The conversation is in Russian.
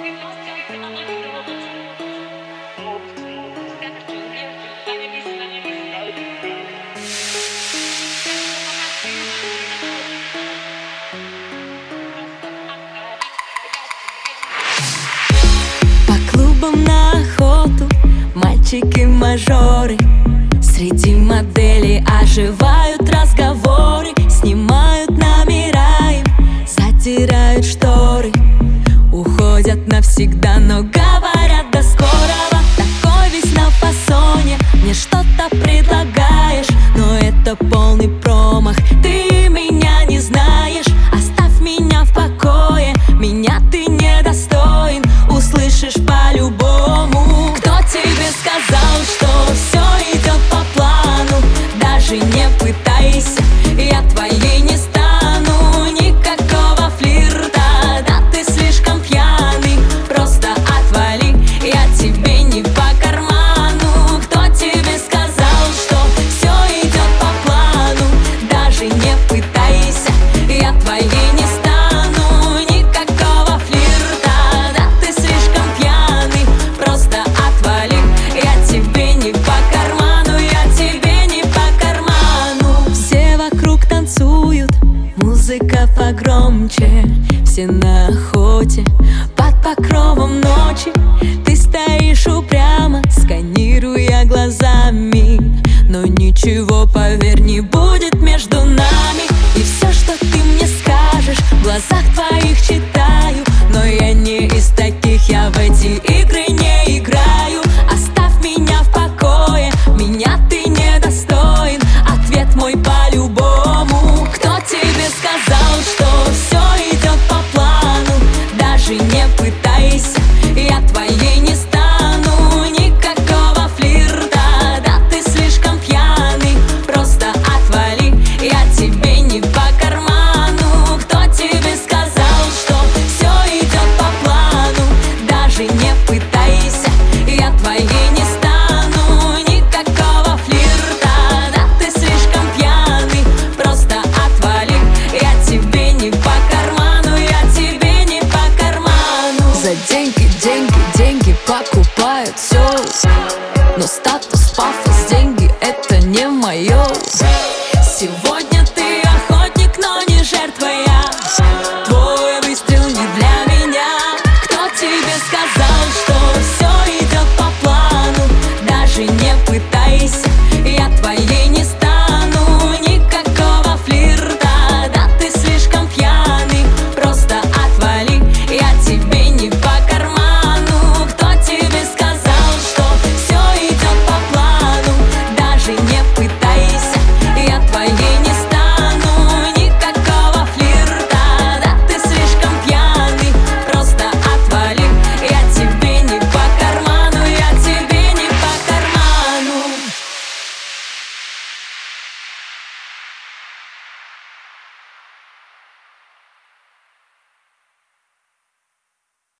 По клубам на охоту мальчики-мажоры, среди моделей оживают разговоры, снимают номера им, затирают шторы, уходят навсегда, но говорят до скорого. Такой весь на фасоне, мне что-то предлагаешь, но это полный промах. Ты меня не знаешь, оставь меня в покое, меня ты недостоин, услышишь по-любому. Кто тебе сказал, что все идет по плану? Даже не пытайся, я твоей не стану. Никакого флирта, да ты слишком пьяный, просто отвали, я тебе не по карману. Кто тебе сказал, что все идет по плану? Даже не пытайся, я твоей не стану. Никакого флирта, да ты слишком пьяный, просто отвали, я тебе не по карману, я тебе не по карману. Все вокруг танцуют, музыка погромче, все на охоте под покровом ночи. Ты стоишь упрямо, сканируя глазами, но ничего, поверь, не будет между нами. И все, что ты мне скажешь, в глазах твоих читать